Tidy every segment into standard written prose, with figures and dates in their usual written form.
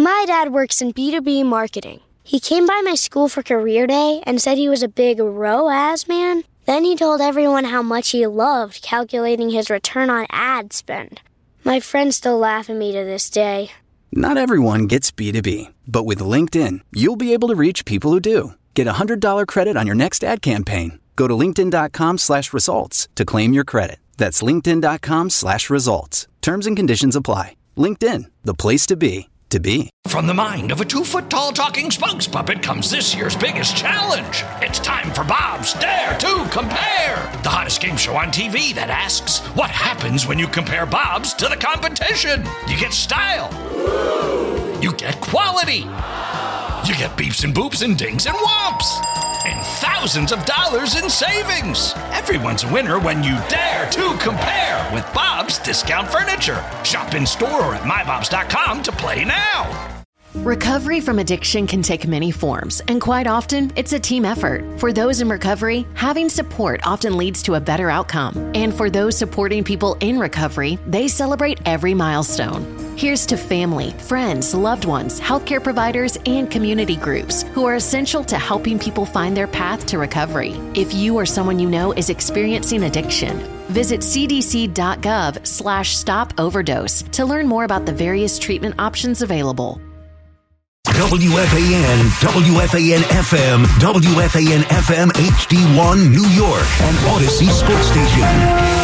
My dad works in B2B marketing. He came by my school for career day and said he was a big ROAS man. Then he told everyone how much he loved calculating his return on ad spend. My friends still laugh at me to this day. Not everyone gets B2B, but with LinkedIn, you'll be able to reach people who do. Get a $100 credit on your next ad campaign. Go to linkedin.com/results to claim your credit. That's linkedin.com/results. Terms and conditions apply. LinkedIn, the place to be. From the mind of a 2-foot-tall talking spokes puppet comes this year's biggest challenge. It's time for Bob's Dare to Compare, the hottest game show on TV that asks, what happens when you compare Bob's to the competition? You get style. You get quality. You get beeps and boops and dings and whomps. And thousands of dollars in savings. Everyone's a winner when you dare to compare with Bob's Discount Furniture. Shop in store or at mybobs.com to play now. Recovery from addiction can take many forms, and quite often, it's a team effort. For those in recovery, having support often leads to a better outcome. And for those supporting people in recovery, they celebrate every milestone. Here's to family, friends, loved ones, healthcare providers, and community groups who are essential to helping people find their path to recovery. If you or someone you know is experiencing addiction, visit cdc.gov/stop overdose to learn more about the various treatment options available. WFAN, WFAN-FM, WFAN-FM HD1 New York, and Odyssey Sports Station.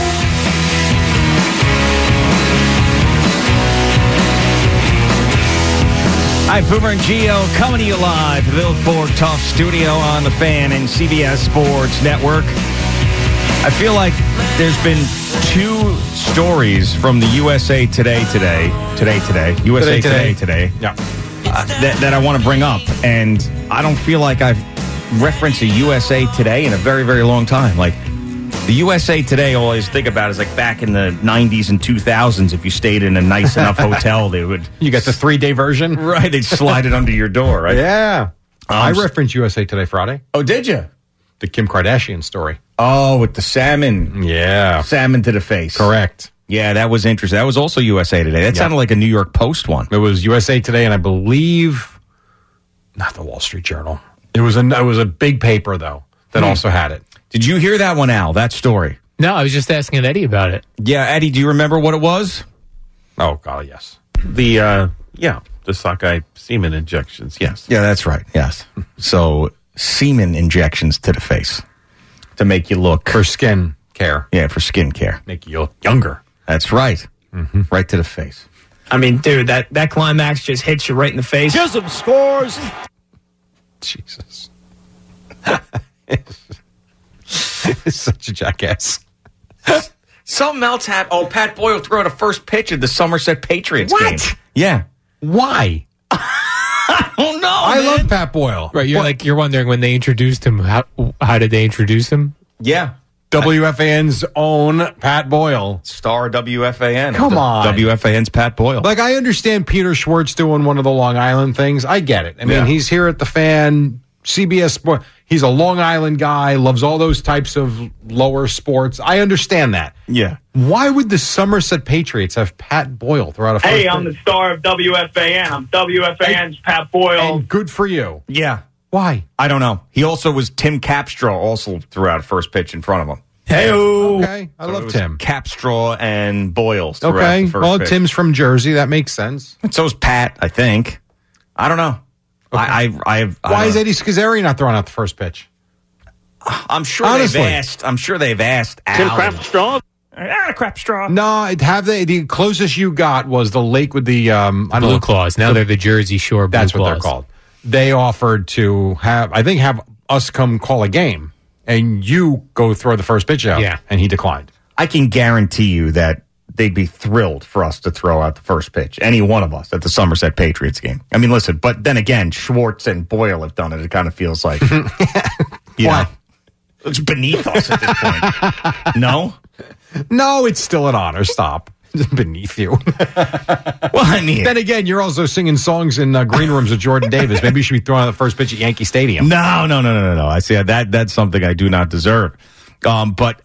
Hi, Boomer and Gio coming to you live, the Bill Ford Tough Studio on the Fan and CBS Sports Network. I feel like there's been two stories from the USA Today. USA Today. Yeah. That I want to bring up, and I don't feel like I've referenced a USA Today in a very, very long time. Like, the USA Today, all I always think about is like back in the 90s and 2000s, if you stayed in a nice enough hotel, they would... You got the 3-day version? Right, they'd slide it under your door, right? Yeah. I referenced USA Today Friday. Oh, did you? The Kim Kardashian story. Oh, with the salmon. Yeah. Salmon to the face. Correct. Yeah, that was interesting. That was also USA Today. That sounded like a New York Post one. It was USA Today, and I believe not the Wall Street Journal. It was a big paper though that also had it. Did you hear that one, Al? That story? No, I was just asking Eddie about it. Yeah, Eddie, do you remember what it was? Oh God, yes. The sockeye semen injections. Yes. Yeah, that's right. Yes. So semen injections to the face to make you look for skin care. Yeah, for skin care, make you look younger. That's right. Mm-hmm. Right to the face. I mean, dude, that climax just hits you right in the face. Chisholm scores. Jesus. It's such a jackass. Something else happened. Oh, Pat Boyle threw out a first pitch at the Somerset Patriots game. What? Yeah. Why? I don't know. I love Pat Boyle. Right, you're wondering when they introduced him, how did they introduce him? Yeah. WFAN's own Pat Boyle. Star WFAN. Come on. WFAN's Pat Boyle. Like, I understand Peter Schwartz doing one of the Long Island things. I get it. I mean, he's here at the Fan, CBS Sport. He's a Long Island guy, loves all those types of lower sports. I understand that. Yeah. Why would the Somerset Patriots have Pat Boyle throughout a first Hey, I'm the star of WFAN. I'm WFAN's Pat Boyle. And good for you. Yeah. Why? I don't know. He also was Tim Capstraw, also threw out a first pitch in front of him. Hey-o. Okay, I love Tim. Capstraw and Boyle. Okay, the first well, pitch. Tim's from Jersey. That makes sense. And so's Pat, I think. I don't know. Okay. Why is Eddie Scazzeri not throwing out the first pitch? I'm sure Honestly. they've asked Al. Tim Crapstraw. Crapstraw. No, the closest you got was the lake with the Blue Claws. Now they're the Jersey Shore Blue Claws. That's what they're called. They offered to have us come call a game, and you go throw the first pitch out. Yeah. And he declined. I can guarantee you that they'd be thrilled for us to throw out the first pitch. Any one of us at the Somerset Patriots game. I mean, listen, but then again, Schwartz and Boyle have done it. It kind of feels like, you know, it's beneath us at this point. No? No, it's still an honor. Stop. It's beneath you. Well, I mean, then again, you're also singing songs in green rooms with Jordan Davis. Maybe you should be throwing out the first pitch at Yankee Stadium. No. I see that's something I do not deserve. But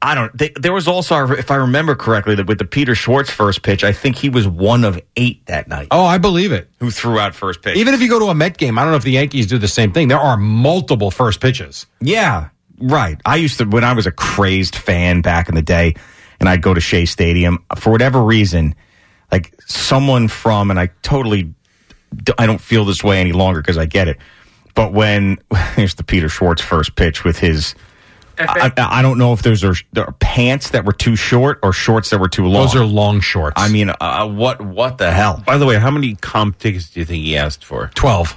There was also, if I remember correctly, that with the Peter Schwartz first pitch, I think he was one of 8 that night. Oh, I believe it. Who threw out first pitch. Even if you go to a Met game, I don't know if the Yankees do the same thing. There are multiple first pitches. Yeah, right. I used to, when I was a crazed fan back in the day, and I'd go to Shea Stadium, for whatever reason, like someone from, and I don't feel this way any longer because I get it, but here's the Peter Schwartz first pitch with his, I don't know if there are pants that were too short or shorts that were too long. Those are long shorts. I mean, what the hell? By the way, how many comp tickets do you think he asked for? 12.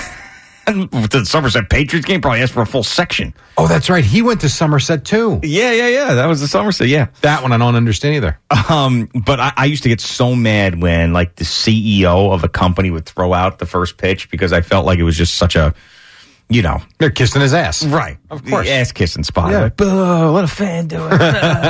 The Somerset Patriots game probably asked for a full section. Oh, that's right. He went to Somerset too. Yeah. That was the Somerset. Yeah, that one I don't understand either. But I used to get so mad when like the CEO of a company would throw out the first pitch because I felt like it was just such a, they're kissing his ass, right? Of course, the ass kissing spot. Yeah. Like, boo, let a fan do it.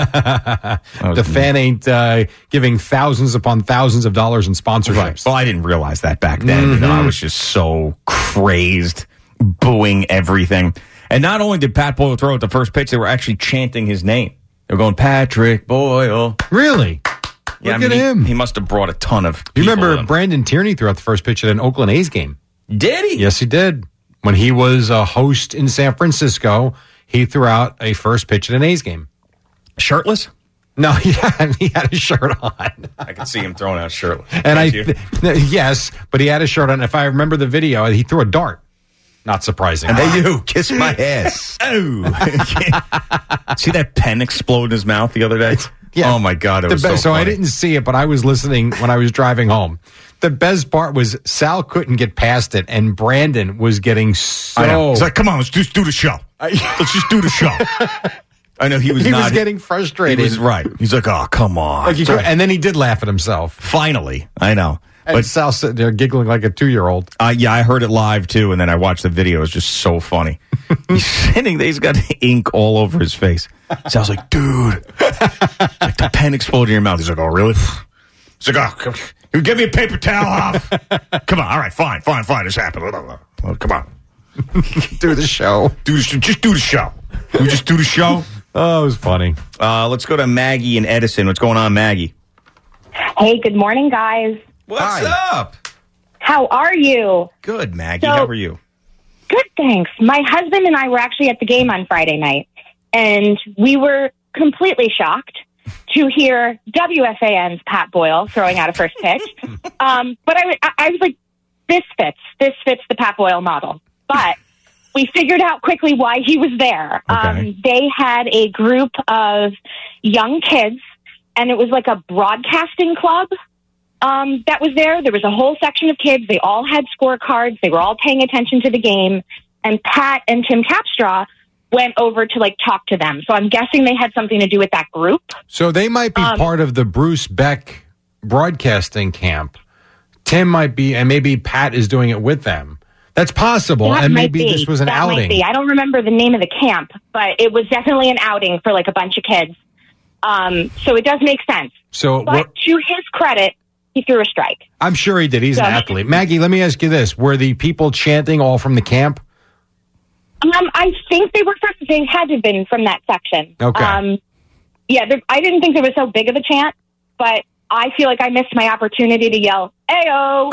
The fan ain't giving thousands upon thousands of dollars in sponsorships. Right. Well, I didn't realize that back then. I was just so crazed, booing everything. And not only did Pat Boyle throw out the first pitch, they were actually chanting his name. They were going, Patrick Boyle. Really? Yeah, Look at him. He must have brought a ton of people. You remember Brandon Tierney threw out the first pitch at an Oakland A's game? Did he? Yes, he did. When he was a host in San Francisco, he threw out a first pitch at an A's game. Shirtless? No, he had a shirt on. I could see him throwing out shirtless. And yes, but he had a shirt on. If I remember the video, he threw a dart. Not surprising. And you kiss my ass. Oh. See that pen explode in his mouth the other day? Yeah. Oh, my God. It was so funny. I didn't see it, but I was listening when I was driving home. The best part was Sal couldn't get past it, and Brandon was getting so... I know. He's like, come on, let's just do the show. Let's just do the show. I know he was getting frustrated. He was right. He's like, oh, come on. And then he did laugh at himself. Finally. I know. But Sal's sitting there giggling like a 2-year-old. Yeah, I heard it live, too, and then I watched the video. It was just so funny. He's sitting there. He's got ink all over his face. Sal's like, dude. Like the pen exploded in your mouth. He's like, oh, really? He's like, oh, you give me a paper towel off. Come on. All right, fine. This happened. Oh, come on. Do the show. Just do the show. We just do the show? Oh, it was funny. Let's go to Maggie and Edison. What's going on, Maggie? Hey, good morning, guys. What's up? How are you? Good, Maggie. How are you? Good, thanks. My husband and I were actually at the game on Friday night, and we were completely shocked to hear WFAN's Pat Boyle throwing out a first pitch. But I was like, this fits the Pat Boyle model. But we figured out quickly why he was there. Okay. They had a group of young kids, and it was like a broadcasting club that was there. There was a whole section of kids. They all had scorecards. They were all paying attention to the game. And Pat and Tim Capstraw went over to talk to them. So I'm guessing they had something to do with that group. So they might be part of the Bruce Beck broadcasting camp. Tim might be, and maybe Pat is doing it with them. That's possible. And maybe this was an outing. Might be. I don't remember the name of the camp, but it was definitely an outing for a bunch of kids. So it does make sense. But to his credit, he threw a strike. I'm sure he did. He's an athlete. Maggie, let me ask you this. Were the people chanting all from the camp? I think they had to have been from that section. Okay. I didn't think there was so big of a chant, but I feel like I missed my opportunity to yell, "Ayo!"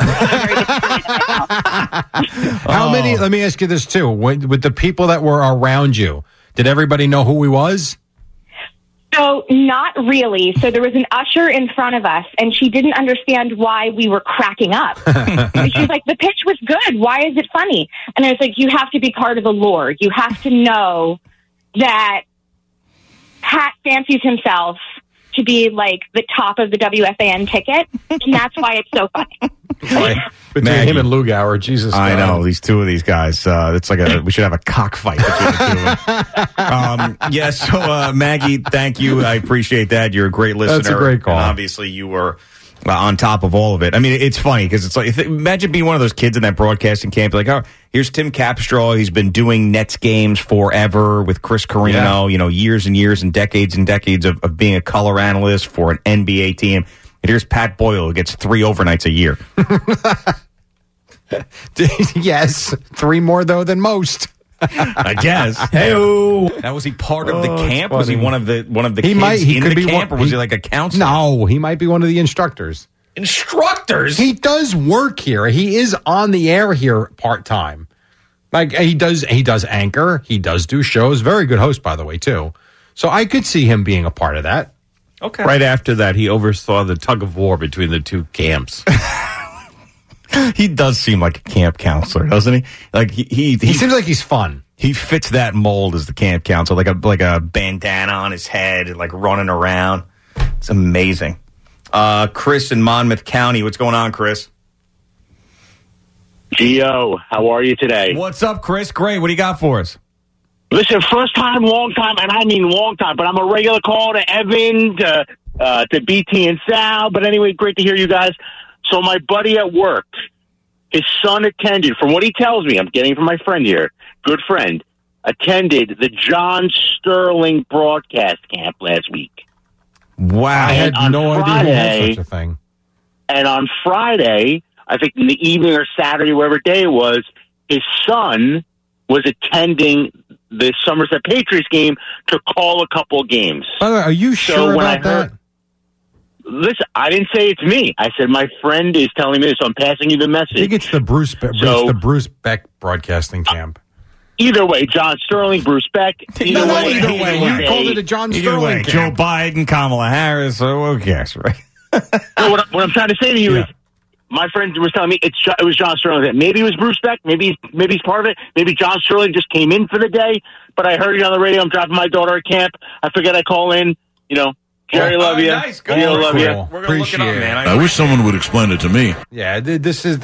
How many? Let me ask you this too. With the people that were around you, did everybody know who he was? So not really. So there was an usher in front of us, and she didn't understand why we were cracking up. She's like, the pitch was good. Why is it funny? And I was like, you have to be part of the lore. You have to know that Pat fancies himself to be the top of the WFAN ticket, and that's why it's so funny. Between him and Lugauer, Jesus. I know these two of these guys. It's like we should have a cockfight between the two of them. So Maggie, thank you. I appreciate that. You're a great listener. That's a great call. And obviously, you were on top of all of it. I mean, it's funny because it's like imagine being one of those kids in that broadcasting camp. Like, oh, here's Tim Capstraw. He's been doing Nets games forever with Chris Carino. Yeah. Years and years and decades of being a color analyst for an NBA team. And here's Pat Boyle, who gets 3 overnights a year. Yes, 3 more, though, than most. I guess. Hey-o. Now, was he part of the camp? Was he one of the kids in the camp, or was he like a counselor? No, he might be one of the instructors. Instructors? He does work here. He is on the air here part-time. Like, he does anchor. He does do shows. Very good host, by the way, too. So I could see him being a part of that. Okay. Right after that, he oversaw the tug of war between the two camps. He does seem like a camp counselor, doesn't he? Like he seems like he's fun. He fits that mold as the camp counselor, like a bandana on his head, like running around. It's amazing. Chris in Monmouth County, what's going on, Chris? Gio, how are you today? What's up, Chris? Great. What do you got for us? Listen, first time, long time, and I mean long time, but I'm a regular call to Evan, to BT and Sal. But anyway, great to hear you guys. So my buddy at work, his son attended, from what he tells me, I'm getting from my friend here, good friend, attended the John Sterling broadcast camp last week. Wow. I had no idea he had such a thing. And on Friday, I think in the evening or Saturday, whatever day it was, his son was attending the Somerset Patriots game to call a couple of games. By the way, are you sure about that? Listen, I didn't say it's me. I said my friend is telling me this, so I'm passing you the message. I think it's the Bruce Beck broadcasting camp. Either way, John Sterling, Bruce Beck. Either way. You called it a John Sterling camp. Joe Biden, Kamala Harris, so who cares, right? No, what I'm trying to say to you is, my friend was telling me it was John Sterling. Maybe it was Bruce Beck. Maybe he's part of it. Maybe John Sterling just came in for the day. But I heard it on the radio. I'm dropping my daughter at camp. I figured I'd call in. Jerry, love you. Nice. Good. Love you. We're going to look it up, man. I wish someone would explain it to me. Yeah, this is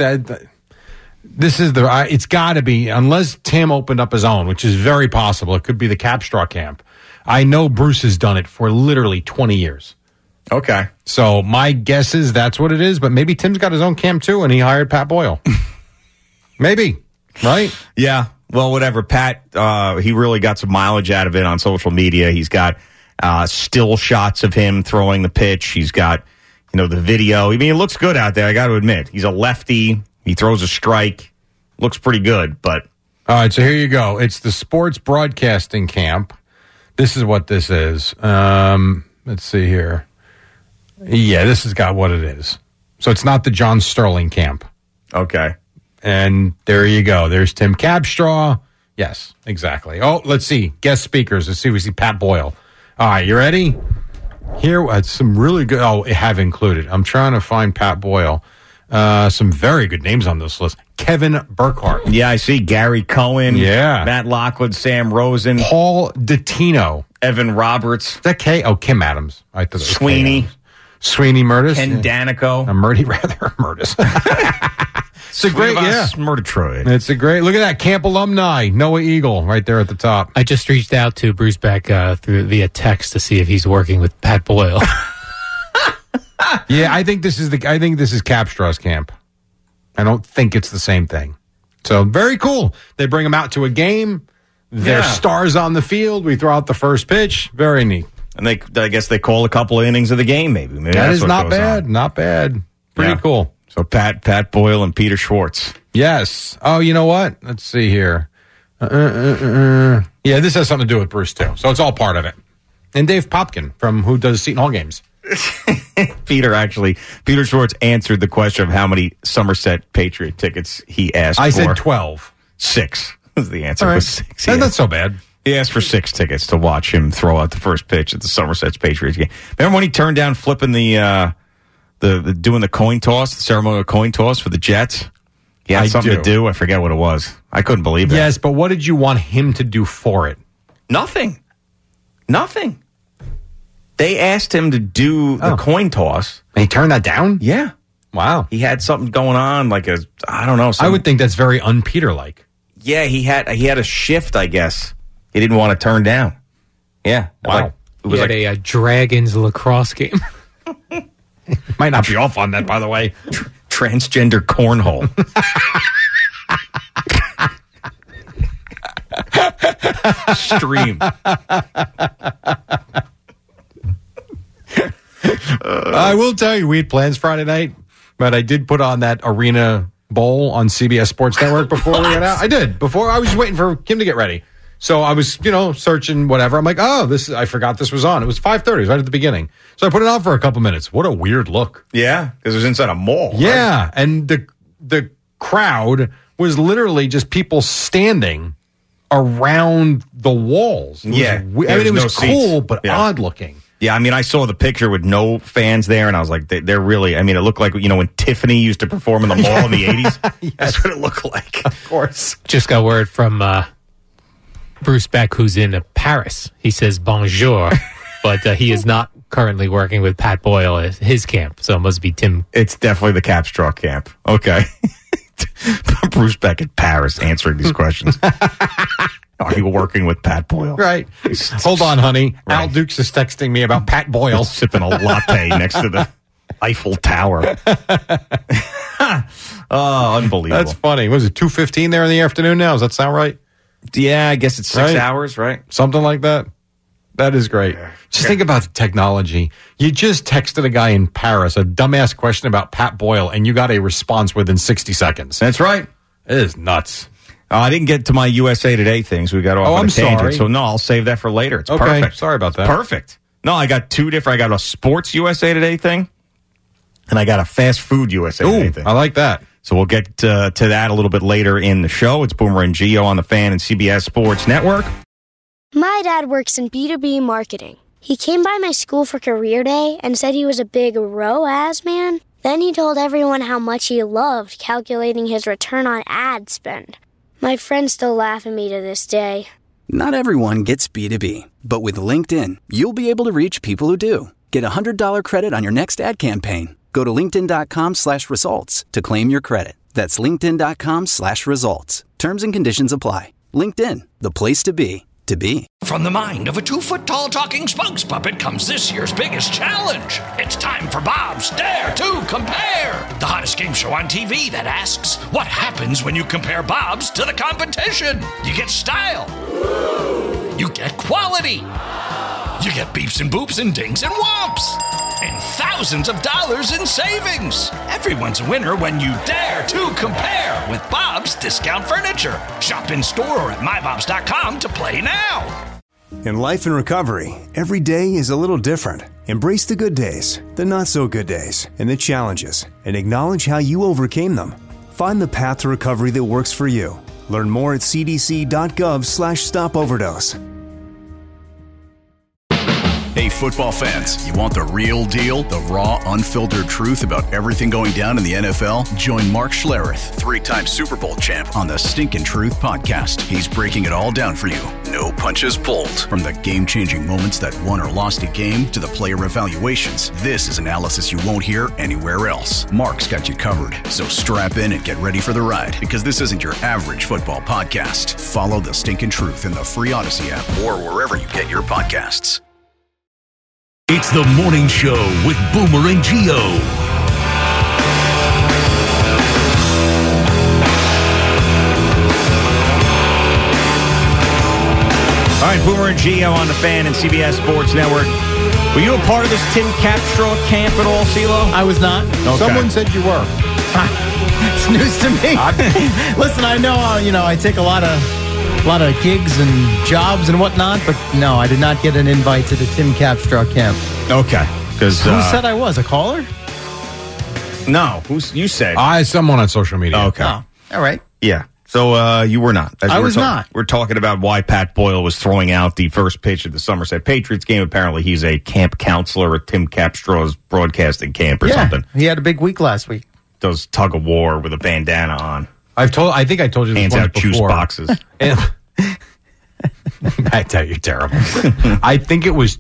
it's got to be, unless Tim opened up his own, which is very possible. It could be the Capstraw camp. I know Bruce has done it for literally 20 years. Okay. So my guess is that's what it is, but maybe Tim's got his own camp too, and he hired Pat Boyle. Maybe, right? Yeah. Well, whatever. Pat, he really got some mileage out of it on social media. He's got still shots of him throwing the pitch. He's got, the video. I mean, it looks good out there, I got to admit. He's a lefty. He throws a strike. Looks pretty good, but... All right, so here you go. It's the sports broadcasting camp. This is what this is. Let's see here. Yeah, this has got what it is. So it's not the John Sterling camp. Okay. And there you go. There's Tim Capstraw. Yes, exactly. Oh, let's see. Guest speakers. Let's see. We see Pat Boyle. All right, you ready? Here, some really good. Oh, have included. I'm trying to find Pat Boyle. Some very good names on this list. Kevin Burkhardt. Yeah, I see Gary Cohen. Yeah. Matt Lockwood, Sam Rosen. Paul Dottino. Evan Roberts. Is that K? Oh, Kim Adams. I thought it was Sweeney. Sweeney Murtis. Ken Danico. Murdy, rather. Murtis. It's a great, Murgatroyd. It's a great, look at that, camp alumni, Noah Eagle, right there at the top. I just reached out to Bruce Beck via text to see if he's working with Pat Boyle. Yeah, I think this is Capstraw's camp. I don't think it's the same thing. So very cool. They bring them out to a game. They're stars on the field. We throw out the first pitch. Very neat. And I guess they call a couple of innings of the game. Maybe that is not bad. Not bad. Pretty cool. So Pat Boyle and Peter Schwartz. Yes. Oh, you know what? Let's see here. Yeah, this has something to do with Bruce too. So it's all part of it. And Dave Popkin from who does Seton Hall games. Peter Schwartz answered the question of how many Somerset Patriot tickets he asked for. I said 12. 6 was the answer. Right. Was 6. That's not so bad. He asked for 6 tickets to watch him throw out the first pitch at the Somerset Patriots game. Remember when he turned down flipping the doing the coin toss, the ceremonial coin toss for the Jets? He had something to do. I forget what it was. I couldn't believe that. Yes, but what did you want him to do for it? Nothing. They asked him to do the coin toss. And he turned that down? Yeah. Wow. He had something going on, I don't know. I would think that's very un-Peter-like. Yeah, he had a shift, I guess. He didn't want to turn down. Yeah. Wow. It was a Dragons lacrosse game. Might not be off on that, by the way. Transgender cornhole. Stream. I will tell you, we had plans Friday night, but I did put on that arena Bowl on CBS Sports Network before we went out. I did. Before I was just waiting for Kim to get ready. So I was, searching whatever. I'm like, I forgot this was on. It was 5:30. It was right at the beginning. So I put it on for a couple minutes. What a weird look. Yeah, because it was inside a mall. Yeah, right? And the crowd was literally just people standing around the walls. It was cool, but odd looking. Yeah, I saw the picture with no fans there, and I was like, they're really, it looked like, when Tiffany used to perform in the mall in the 80s. Yes. That's what it looked like. Of course. Just got word from Bruce Beck, who's in Paris. He says bonjour, but he is not currently working with Pat Boyle at his camp, so it must be Tim. It's definitely the Capstraw camp. Okay. Bruce Beck at Paris answering these questions. Are you working with Pat Boyle? Right. Hold on, honey. Right. Al Dukes is texting me about Pat Boyle. Sipping a latte next to the Eiffel Tower. Oh, unbelievable. That's funny. Was it 2:15 there in the afternoon now? Does that sound right? Yeah, I guess it's 6 hours, right? Something like that. That is great. Just think about the technology. You just texted a guy in Paris a dumbass question about Pat Boyle, and you got a response within 60 seconds. That's right. It is nuts. I didn't get to my USA Today things. We got off on a tangent. Sorry. So, no, I'll save that for later. It's perfect. Sorry about that. Perfect. No, I got two different. I got a sports USA Today thing, and I got a fast food USA Today thing. I like that. So we'll get to that a little bit later in the show. It's Boomer and Gio on the Fan and CBS Sports Network. My dad works in B2B marketing. He came by my school for career day and said he was a big ROAS man. Then he told everyone how much he loved calculating his return on ad spend. My friends still laugh at me to this day. Not everyone gets B2B, but with LinkedIn, you'll be able to reach people who do. Get a $100 credit on your next ad campaign. Go to linkedin.com/results to claim your credit. That's linkedin.com/results. Terms and conditions apply. LinkedIn, the place to be, to be. From the mind of a 2-foot-tall talking spokes puppet comes this year's biggest challenge. It's time for Bob's Dare to Compare, the hottest game show on TV that asks, what happens when you compare Bob's to the competition? You get style. You get quality. You get beeps and boops and dings and whomps. And thousands of dollars in savings. Everyone's a winner when you dare to compare with Bob's Discount Furniture. Shop in store or at mybobs.com to play now. In life and recovery, every day is a little different. Embrace the good days, the not so good days, and the challenges, and acknowledge how you overcame them. Find the path to recovery that works for you. Learn more at cdc.gov/stopoverdose. Hey, football fans, you want the real deal? The raw, unfiltered truth about everything going down in the NFL? Join Mark Schlereth, 3-time Super Bowl champ, on the Stinkin' Truth podcast. He's breaking it all down for you. No punches pulled. From the game-changing moments that won or lost a game to the player evaluations, this is analysis you won't hear anywhere else. Mark's got you covered, so strap in and get ready for the ride, because this isn't your average football podcast. Follow the Stinkin' Truth in the free Odyssey app or wherever you get your podcasts. It's the morning show with Boomer and Gio. All right, Boomer and Gio on the Fan and CBS Sports Network. Were you a part of this Tim Capstraw camp at all, CeeLo? I was not. Okay. Someone said you were. It's news to me. Listen, I know, I take a lot of gigs and jobs and whatnot, but no, I did not get an invite to the Tim Capstraw camp. Okay. Who said I was? A caller? No. You said? Someone on social media. Okay. Oh, all right. Yeah. So you were not. I was not. We're talking about why Pat Boyle was throwing out the first pitch of the Somerset Patriots game. Apparently, he's a camp counselor at Tim Capstraw's broadcasting camp or something. He had a big week last week. Does tug of war with a bandana on. I think I told you this hands once out before. Juice boxes. I tell you, terrible. I think it was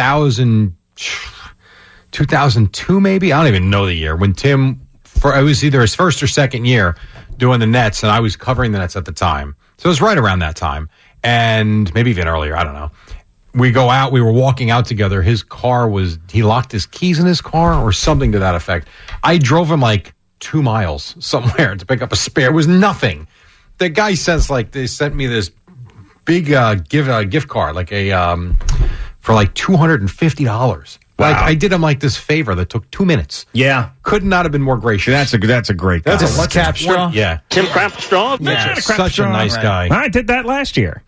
2002, maybe. I don't even know the year when Tim. It was either his first or second year doing the Nets, and I was covering the Nets at the time. So it was right around that time, and maybe even earlier. I don't know. We go out. We were walking out together. His car he locked his keys in his car or something to that effect. I drove him like 2 miles somewhere to pick up a spare. It was nothing. The guy says they sent me this big gift card, for like $250. Like I did him like this favor that took 2 minutes. Yeah. Could not have been more gracious. That's a great guy. That's a Capstraw. Yeah. Tim Crapstraw? Yeah, such a nice guy. I did that last year.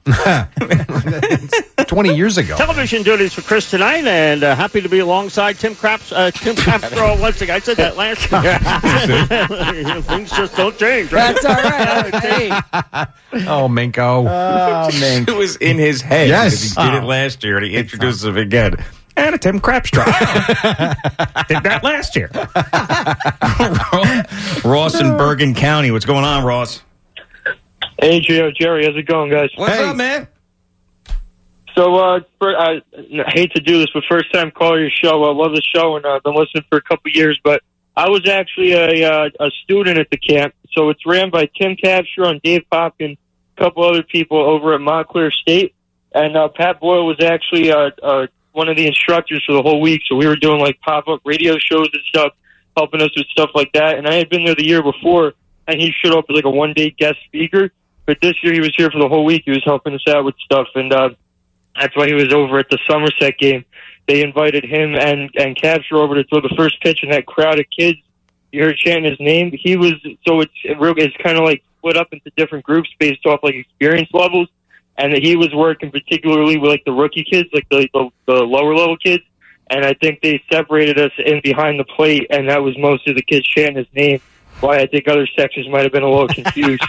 20 years ago. Television duties for Chris tonight, and happy to be alongside Tim Crapstraw once again. I said that last year. Things just don't change, right? That's all right. Hey. Oh, Minko. Oh, Mink. It was in his head. Yes. Because he did it last year, and he introduces him again. And a Tim Crapstraw. Did that last year. Ross in Bergen County. What's going on, Ross? Hey, Jerry. How's it going, guys? What's up, man? So, I hate to do this, but first time calling your show. I love the show, and I've been listening for a couple years. But I was actually a student at the camp. So it's ran by Tim Capstraw and Dave Popkin, a couple other people over at Montclair State. And Pat Boyle was actually one of the instructors for the whole week. So we were doing like pop-up radio shows and stuff, helping us with stuff like that. And I had been there the year before, and he showed up as like a one-day guest speaker. But this year he was here for the whole week. He was helping us out with stuff. And that's why he was over at the Somerset game. They invited him and Capstraw over to throw the first pitch, and that crowd of kids, you heard chanting his name. He was, so it's kind of like split up into different groups based off like experience levels. And he was working particularly with like the rookie kids, like the lower level kids. And I think they separated us in behind the plate, and that was most of the kids chanting his name. Why I think other sections might have been a little confused.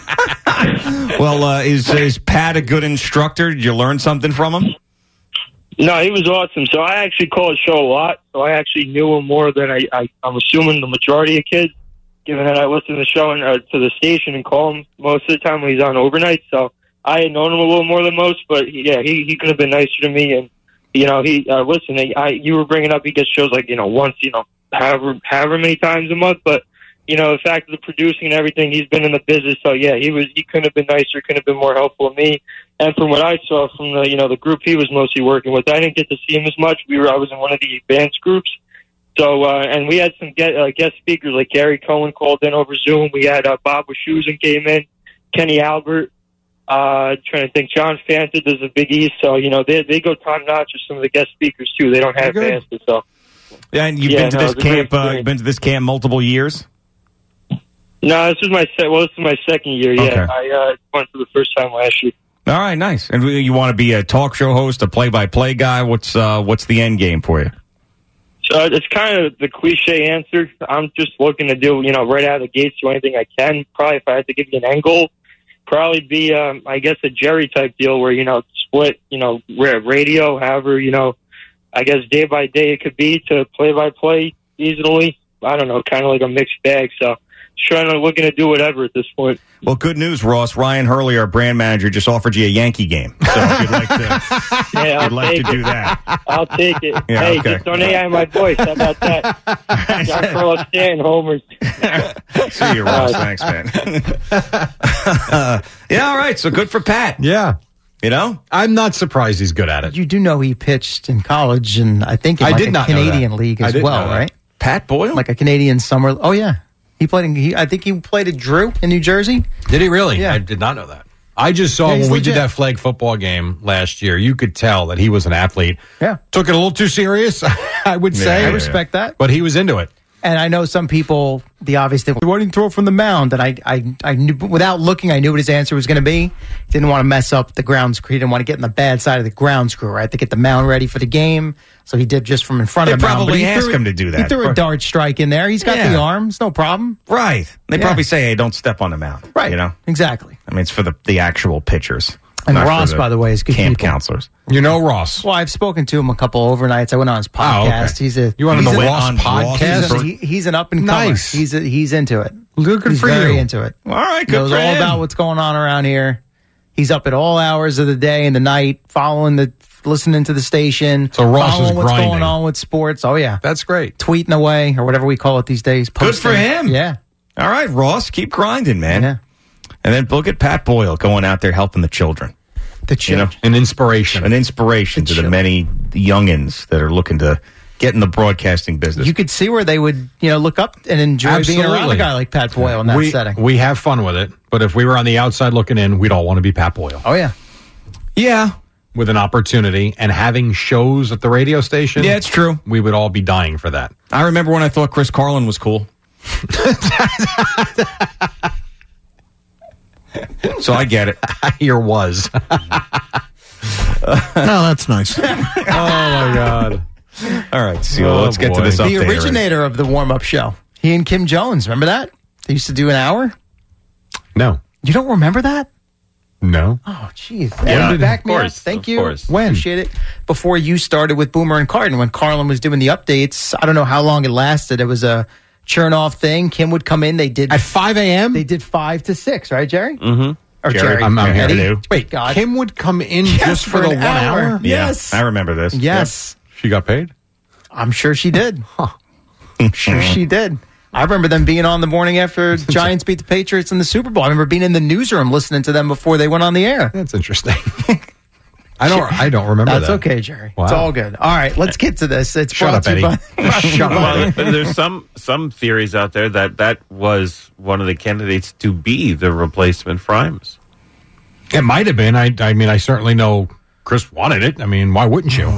Well, is Pat a good instructor? Did you learn something from him? No, he was awesome. So I actually call his show a lot. So I actually knew him more than I'm assuming the majority of kids, given that I listen to the show and to the station and call him most of the time when he's on overnight. So I had known him a little more than most, but yeah, he could have been nicer to me. And listen, you were bringing up he gets shows like once, however many times a month, but the fact of the producing and everything, he's been in the business. So yeah, he couldn't have been nicer, couldn't have been more helpful to me. And from what I saw from the group he was mostly working with, I didn't get to see him as much. I was in one of the advanced groups. So, and we had some guest speakers like Gary Cohen called in over Zoom. We had Bob Wischusen came in, Kenny Albert, trying to think, John Fanta does the Big East. So, they go top notch with some of the guest speakers too. They don't have Fanta. So, yeah, and you've been to this camp. You've been to this camp multiple years. No, this is my second year. Yeah, okay. I went for the first time last year. All right, nice. And you want to be a talk show host, a play-by-play guy? What's the end game for you? So it's kind of the cliche answer. I'm just looking to do, right out of the gates, do anything I can. Probably if I had to give you an end goal, probably be, I guess, a Jerry type deal where split, radio, however, I guess day by day it could be to play-by-play easily. I don't know, kind of like a mixed bag. So. Looking to do whatever at this point. Well, good news, Ross. Ryan Hurley, our brand manager, just offered you a Yankee game. So if you'd like to, do that. I'll take it. Yeah, hey, okay. just don't AI my voice. How about that? John Carlos Stanton, homers. See you, Ross. Thanks, man. Yeah, all right. So good for Pat. Yeah. I'm not surprised he's good at it. You do know he pitched in college, and I think in a Canadian league as well, right? Pat Boyle? Like a Canadian summer. Oh, yeah. I think he played at Drew in New Jersey. Did he really? Yeah. I did not know that. I just saw when we did that flag football game last year, you could tell that he was an athlete. Yeah. Took it a little too serious, I would say. I respect that. But he was into it. And I know some people, the obvious thing, why didn't he throw it from the mound? And I knew, without looking, I knew what his answer was going to be. Didn't want to mess up the ground screw. He didn't want to get in the bad side of the ground screw, right? To get the mound ready for the game. So he did just from in front of the mound. They probably asked him to do that. He threw a dart strike in there. He's got the arms, no problem. Right. They probably say, hey, don't step on the mound. Right. Exactly. I mean, it's for the actual pitchers. And Ross, by the way, is good camp people. counselors. You know Ross. Well, I've spoken to him a couple overnights. I went on his podcast. Oh, okay. You went on the Ross podcast? He's an up and comer. Nice. He's into it. Good he's for very you. into it. All right, good knows for all him. about what's going on around here. He's up at all hours of the day and the night, listening to the station. So Ross following is what's grinding. going on with sports. Oh yeah, that's great. Tweeting away or whatever we call it these days. Good for him. Yeah. All right, Ross, keep grinding, man. Yeah. And then look at Pat Boyle going out there helping the children. An inspiration. An inspiration to the many youngins that are looking to get in the broadcasting business. You could see where they would, look up and enjoy being around a guy like Pat Boyle in that setting. We have fun with it, but if we were on the outside looking in, we'd all want to be Pat Boyle. Oh, yeah. Yeah. with an opportunity and having shows at the radio station. Yeah, it's true. We would all be dying for that. I remember when I thought Chris Carlin was cool. So I get it. Here was. Oh, that's nice. Oh, my God. All right, Seal, let's get to this update. The originator of the warm-up show. He and Kim Jones. Remember that? They used to do an hour? No. You don't remember that? No. Oh, jeez. Yeah, Back me of up. course, Thank of you. course. When? Appreciate it. Before you started with Boomer and Carlin, when Carlin was doing the updates, I don't know how long it lasted. It was a Chernoff thing. Kim would come in. They did At 5 a.m.? They did 5 to 6, right, Jerry? Mm-hmm. Or Jerry. I'm here. Eddie? Wait, God. Kim would come in just for the 1 hour? Yes. I remember this. Yes. She got paid? I'm sure she did. I'm sure she did. I remember them being on the morning after Giants beat the Patriots in the Super Bowl. I remember being in the newsroom listening to them before they went on the air. That's interesting. I don't remember That's that. okay, Jerry. Wow. It's all good. All right, let's get to this. It's Shut brought up, to you Eddie. by Shut up. Well, there's some theories out there that was one of the candidates to be the replacement for Imes. It might have been. I mean, I certainly know Chris wanted it. I mean, why wouldn't you?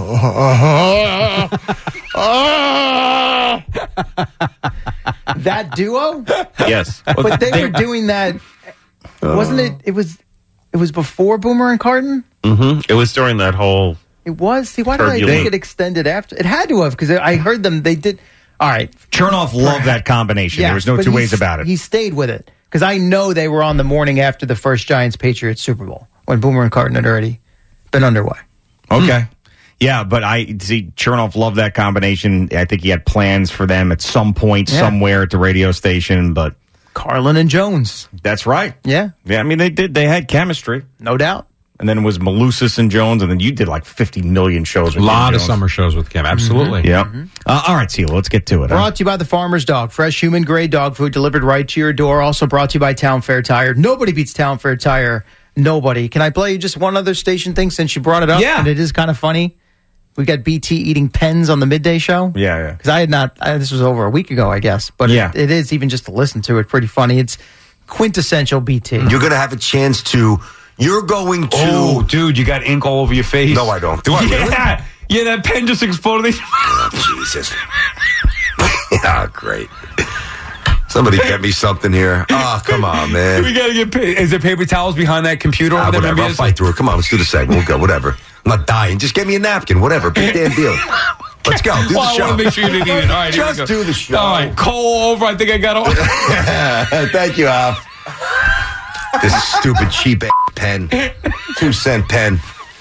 that duo? Yes. But they were doing that. Wasn't it? It was before Boomer and Carton? Mm-hmm. It was during that whole. It was. See, why did I think it extended after? It had to have, because I heard them. They did. All right. Chernoff loved that combination. There was no but two ways about it. He stayed with it, because I know they were on the morning after the first Giants-Patriots Super Bowl when Boomer and Carton had already been underway. Okay. Yeah, but I see Chernoff loved that combination. I think he had plans for them at some point somewhere at the radio station, but Carlin and Jones. That's right. Yeah. Yeah, I mean, they had chemistry. No doubt. And then it was Malusis and Jones, and then you did like 50 million shows with A lot Kim of Jones. summer shows with Kim. Absolutely. Yeah. All right, Seal, let's get to it. Brought to you by the Farmer's Dog. Fresh human-grade dog food delivered right to your door. Also brought to you by Town Fair Tire. Nobody beats Town Fair Tire. Nobody. Can I play you just one other station thing since you brought it up? Yeah. And it is kind of funny. We got BT eating pens on the midday show. Yeah. Because I had not, this was over a week ago, I guess. But Yeah. it is, even just to listen to it, pretty funny. It's quintessential BT. You're going to have a chance to. You're going to. Oh, dude, you got ink all over your face. No, I don't. Do I really? Yeah, that pen just exploded. Oh, Jesus. Yeah, great. Somebody get me something here. Oh, come on, man. We gotta get. Is there paper towels behind that computer over there? Whatever. I'll fight through it. Come on, let's do the segment. We'll go. Whatever. I'm not dying. Just get me a napkin. Whatever. Big damn deal. Let's go. Do the show. I want to make sure you didn't eat it. All right, just do the show. All right, Cole over. I think I got all. Thank you, Al. This stupid cheap pen. 2-cent pen.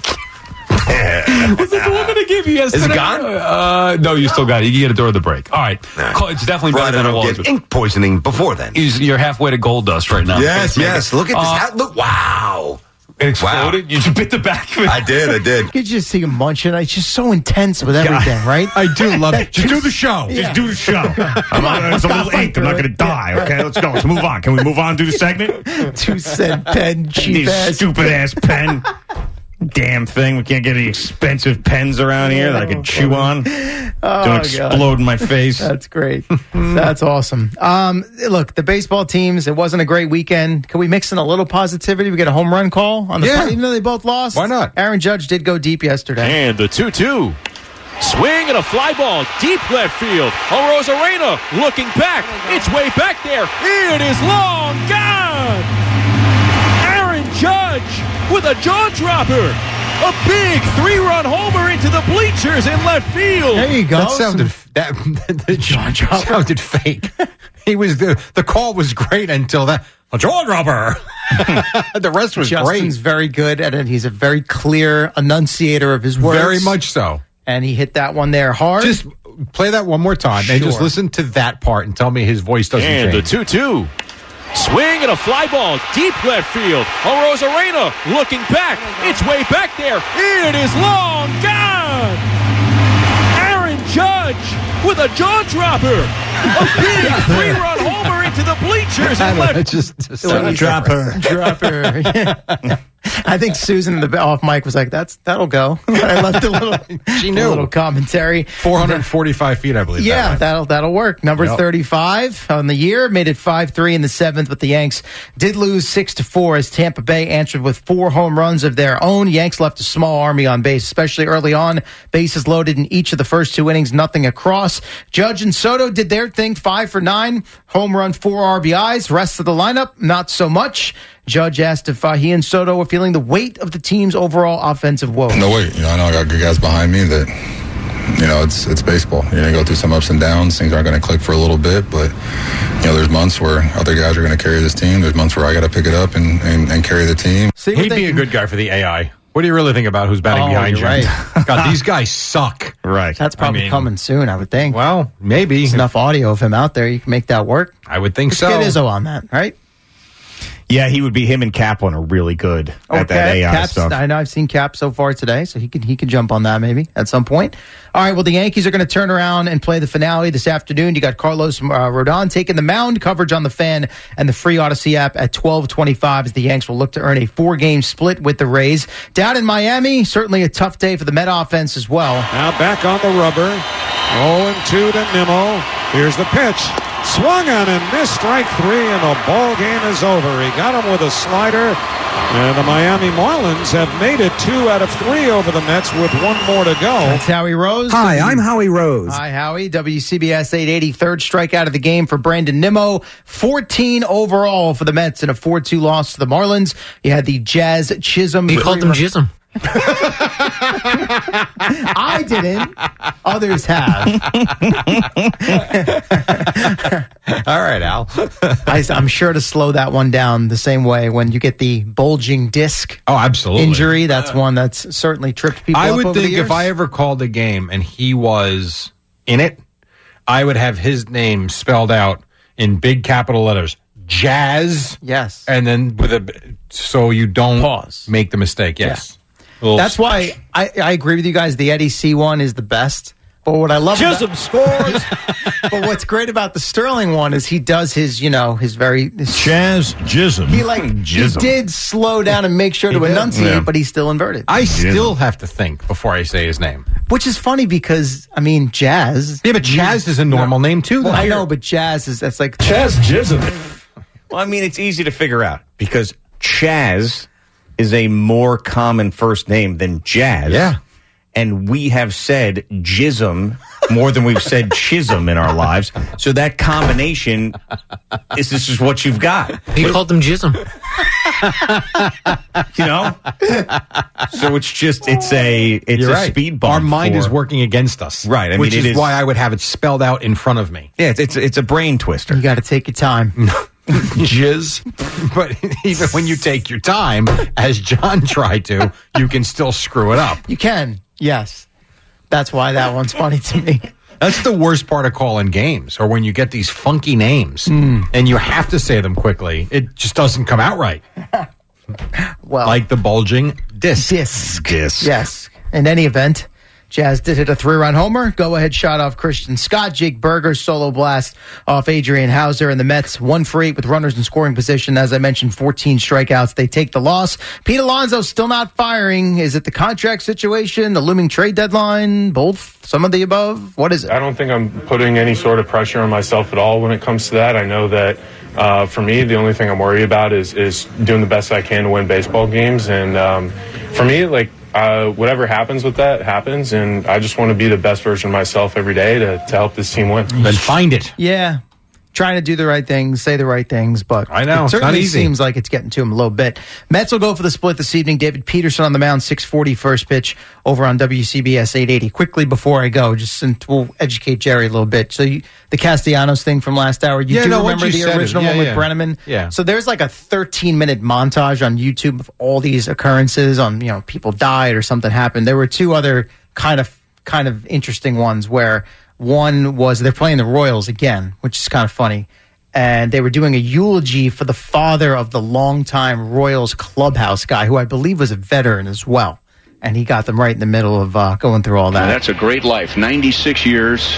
Was it the one that I gave you yesterday? Is it gone? No, you still got it. You can get it during the break. All right. Cole, it's definitely better than it was. Get ink poisoning before then. You're halfway to gold dust right now. Yes. Look at this. Look, wow. It exploded? Wow. You just bit the back of it? I did. You could just see him munching. It's just so intense with everything, right? I do love it. Just do the show. Yeah. Just do the show. It's a little ink. I'm not going to die. Okay, let's go. Let's move on. Can we move on to the segment? 2-cent pen, cheap ass. Stupid ass pen. Damn thing. We can't get any expensive pens around here that I can chew on. Don't explode in my face. That's great. That's awesome. Look, the baseball teams, it wasn't a great weekend. Can we mix in a little positivity? We get a home run call on the play, even though they both lost. Why not? Aaron Judge did go deep yesterday. And the 2-2. Swing and a fly ball deep left field. Arozarena looking back. It's way back there. It is long gone. Aaron Judge with a jaw dropper. A big 3-run homer into the bleachers in left field. There you go. That sounded the jaw dropper sounded fake. He was the call was great until that a jaw dropper. The rest was Justin's great. very good at it. He's a very clear enunciator of his words. Very much so. And he hit that one there hard. Just play that one more time and just Sure. listen to that part and tell me his voice doesn't And change. the 2-2. Swing and a fly ball deep left field. Arozarena looking back. It's way back there. It is long gone. Aaron Judge with a jaw dropper. A big 3-run homer into the bleachers in left. Just Dropper. I think Susan in the off mic was like, "That'll go." I left She knew. a little commentary. 445 feet, I believe. Yeah, that, right? that'll work. Number Yep. 35 on the year, made it 5-3 in the 7th, but the Yanks did lose 6-4 as Tampa Bay answered with 4 home runs of their own. Yanks left a small army on base, especially early on. Bases loaded in each of the first 2 innings, nothing across. Judge and Soto did their thing, 5 for 9, home run, 4 RBIs. Rest of the lineup, not so much. Judge asked if he and Soto were feeling the weight of the team's overall offensive woes. No weight. I know I got good guys behind me that, it's baseball. You're going to go through some ups and downs. Things aren't going to click for a little bit, but, there's months where other guys are going to carry this team. There's months where I got to pick it up and carry the team. He'd be a good guy for the AI. What do you really think about who's batting behind you? Right. God, these guys suck. Right. That's probably coming soon, I would think. Well, maybe. There's enough audio of him out there. You can make that work. I would think Let's so. get Izzo on that, right? Yeah, he would be. Him and Kaplan are really good at that AI Cap's, stuff. I know I've seen Cap so far today, so he could jump on that maybe at some point. All right, well, the Yankees are going to turn around and play the finale this afternoon. You got Carlos Rodon taking the mound. Coverage on the Fan and the free Odyssey app at 12:25 as the Yanks will look to earn a 4-game split with the Rays. Down in Miami, certainly a tough day for the Met offense as well. Now back on the rubber. 0-2 to Nimmo. Here's the pitch. Swung on and missed, strike 3, and the ball game is over. He got him with a slider, and the Miami Marlins have made it 2 out of 3 over the Mets with 1 more to go. That's Howie Rose. Hi, I'm Howie Rose. Hi, Howie. WCBS 880, third strikeout of the game for Brandon Nimmo. 14 overall for the Mets in a 4-2 loss to the Marlins. You had the Jazz Chisholm. He called him Jism. I didn't. Others have. All right, Al. I'm sure to slow that one down the same way when you get the bulging disc absolutely. injury. That's one that's certainly tripped people I up would over the think years. if I ever called a game and he was in it, I would have his name spelled out in big capital letters. Jazz. Yes. And then so you don't make the mistake. Yes. That's why I agree with you guys. The Eddie C one is the best. But what I love Chisholm scores. But what's great about the Sterling one is he does his very Chaz Jism. He did slow down and make sure to enunciate, but he's still inverted. I still have to think before I say his name. Which is funny because Jazz. Yeah, but Jazz is a normal name too. Well, I know, but Jazz that's like Chaz Jism. Well, it's easy to figure out because Chaz is a more common first name than Jazz. Yeah. And we have said Jism more than we've said Chisholm in our lives. So that combination this is what you've got. He called him Jism. So it's a speed bump. Our mind is working against us. Right. Which is why I would have it spelled out in front of me. Yeah, it's a brain twister. You got to take your time. Jizz. But even when you take your time, as John tried to, you can still screw it up. You can, yes. That's why that one's funny to me. That's the worst part of calling games, or when you get these funky names and you have to say them quickly. It just doesn't come out right. Well, like the bulging disc. Yes. In any event, Jazz did hit a 3-run homer. Go-ahead shot off Christian Scott. Jake Berger solo blast off Adrian Hauser. And the Mets 1 for 8 with runners in scoring position. As I mentioned, 14 strikeouts. They take the loss. Pete Alonso still not firing. Is it the contract situation, the looming trade deadline, both, some of the above? What is it? I don't think I'm putting any sort of pressure on myself at all when it comes to that. I know that for me, the only thing I'm worried about is doing the best I can to win baseball games. And for me, whatever happens with that happens, and I just want to be the best version of myself every day to help this team win. Then find it. Yeah. Trying to do the right things, say the right things, but I know, it it's certainly not easy. seems like it's getting to him a little bit. Mets will go for the split this evening. David Peterson on the mound, 6:40 first pitch over on WCBS 880. Quickly before I go, we'll educate Jerry a little bit. So the Castellanos thing from last hour, you remember the original one with Brenneman? Yeah. So there's like a 13-minute montage on YouTube of all these occurrences on, people died or something happened. There were 2 other kind of interesting ones where one was they're playing the Royals again, which is kind of funny. And they were doing a eulogy for the father of the longtime Royals clubhouse guy, who I believe was a veteran as well. And he got them right in the middle of going through all that. That's a great life, 96 years.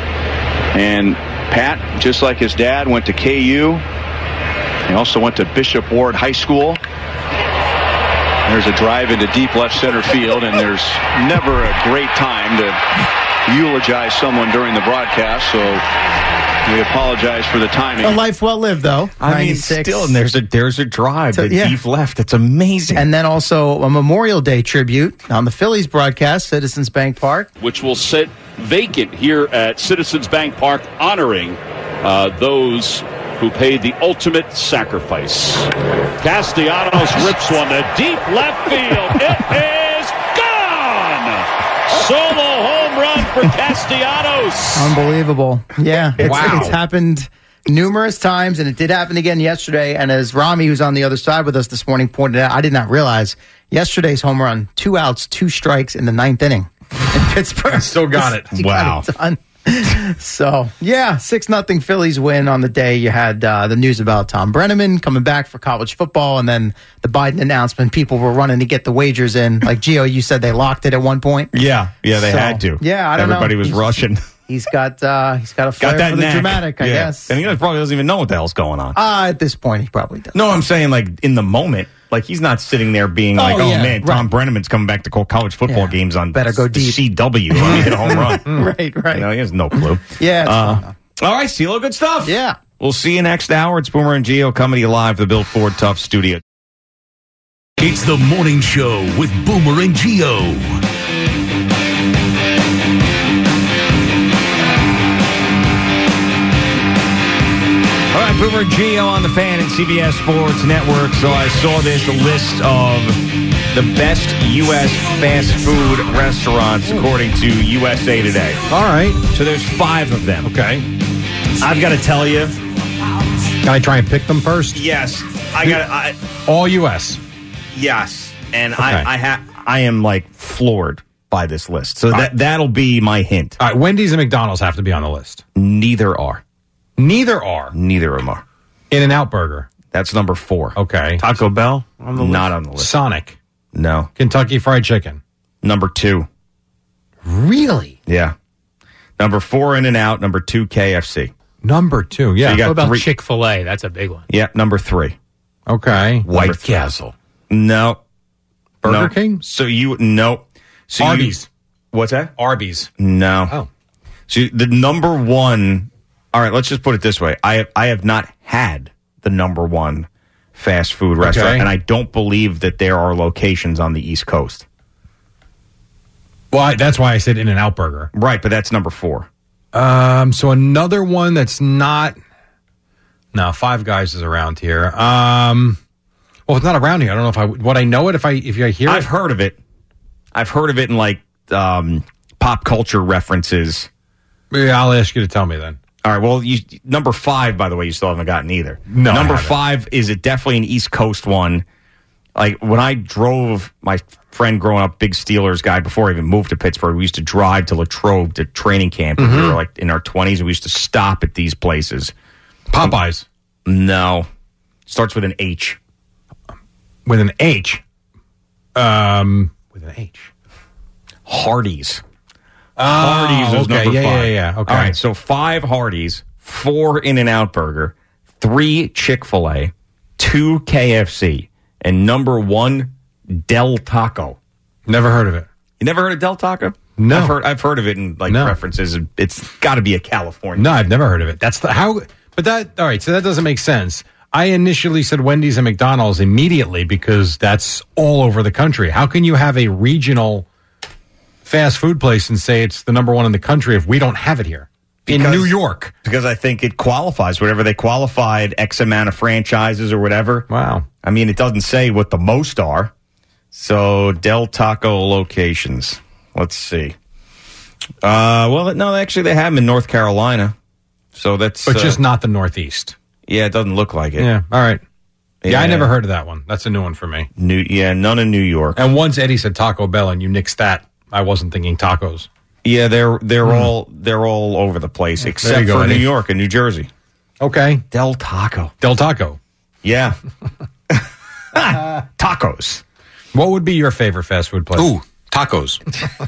And Pat, just like his dad, went to KU. He also went to Bishop Ward High School. There's a drive into deep left center field, and there's never a great time to eulogize someone during the broadcast, so we apologize for the timing. A life well lived, though. I mean, 96. still, and there's a drive to deep left. It's amazing. And then also a Memorial Day tribute on the Phillies broadcast, Citizens Bank Park. Which will sit vacant here at Citizens Bank Park, honoring those who paid the ultimate sacrifice. Castellanos rips one to deep left field. It is gone! Solo home run for Castellanos. Unbelievable. Yeah. Wow. It's happened numerous times, and it did happen again yesterday. And as Rami, who's on the other side with us this morning, pointed out, I did not realize yesterday's home run, 2 outs, 2 strikes in the 9th inning in Pittsburgh. Still got it. Wow. Got it done. So, yeah, 6-0 Phillies win on the day. You had the news about Tom Brenneman coming back for college football, and then the Biden announcement. People were running to get the wagers in. Like, Gio, you said they locked it at one point. Yeah, they had to. Yeah, I don't know. Everybody was rushing. He's got a flair for the knack. dramatic, I guess. And he probably doesn't even know what the hell's going on. At this point, he probably does. No, I'm saying, like, in the moment. Like, he's not sitting there being like, man, Tom Brenneman's coming back to call college football games on Better go deep. CW. Let me hit a home run. Right. You know, he has no clue. Yeah. All right, CeeLo, good stuff. Yeah. We'll see you next hour. It's Boomer and Gio coming to you live from the Bill Ford Tough Studio. It's the morning show with Boomer and Gio. All right, Boomer and Gio on the Fan and CBS Sports Network. So I saw this list of the best U.S. fast food restaurants according to USA Today. All right. So there's 5 of them. Okay. I've got to tell you. Can I try and pick them first? Yes. All U.S. Yes. And Okay. I am like floored by this list. So that'll be my hint. All right. Wendy's and McDonald's have to be on the list. Neither are. Neither are. Neither of them are. In-N-Out Burger. That's number 4. Okay. Taco Bell on the list? Not on the list. Sonic. No. Kentucky Fried Chicken. Number 2. Really? Yeah. Number 4, In-N-Out. Number 2, KFC. Number 2, yeah. So you got What about 3. Chick-fil-A? That's a big one. Yeah, number 3. Okay. White Castle. No. Burger No. King? So no. So Arby's. What's that? Arby's. No. Oh. So the number 1. All right, let's just put it this way. I have not had the number 1 fast food restaurant, and I don't believe that there are locations on the East Coast. Well, that's why I said In-N-Out Burger. Right, but that's number 4. So another one that's not. No, Five Guys is around here. Well, it's not around here. I don't know if would I know it if I hear it. I've heard of it. I've heard of it in like pop culture references. Yeah, I'll ask you to tell me then. All right. Well, number 5, by the way, you still haven't gotten either. No, number 5 is definitely an East Coast one. Like when I drove, my friend growing up, big Steelers guy, before I even moved to Pittsburgh, we used to drive to Latrobe to training camp. We were like in our 20s, and we used to stop at these places. Popeyes. No, starts with an H. With an H. With an H. Hardee's. Oh, Hardee's is okay. number 5. Yeah. Okay. All right, so 5 Hardee's, 4 In-N-Out Burger, 3 Chick-fil-A, 2 KFC, and number 1 Del Taco. Never heard of it. You never heard of Del Taco? No. I've heard of it in references. It's got to be a California. No, I've never heard of it. That's how. But that. All right. So that doesn't make sense. I initially said Wendy's and McDonald's immediately because that's all over the country. How can you have a regional fast food place and say it's the number 1 in the country if we don't have it here in New York? Because I think it qualifies. Whatever they qualified, X amount of franchises or whatever. Wow. I mean, it doesn't say what the most are. So Del Taco locations. Let's see. Well, no, actually they have them in North Carolina. So that's But just not the Northeast. Yeah, it doesn't look like it. Yeah. All right. Yeah, I Yeah. never heard of that one. That's a new one for me. None in New York. And once Eddie said Taco Bell and you nixed that, I wasn't thinking tacos. Yeah, they're all over the place except you go, for New Eddie. York and New Jersey. Okay. Del Taco. Del Taco. Yeah. Tacos. What would be your favorite fast food place? Ooh, tacos.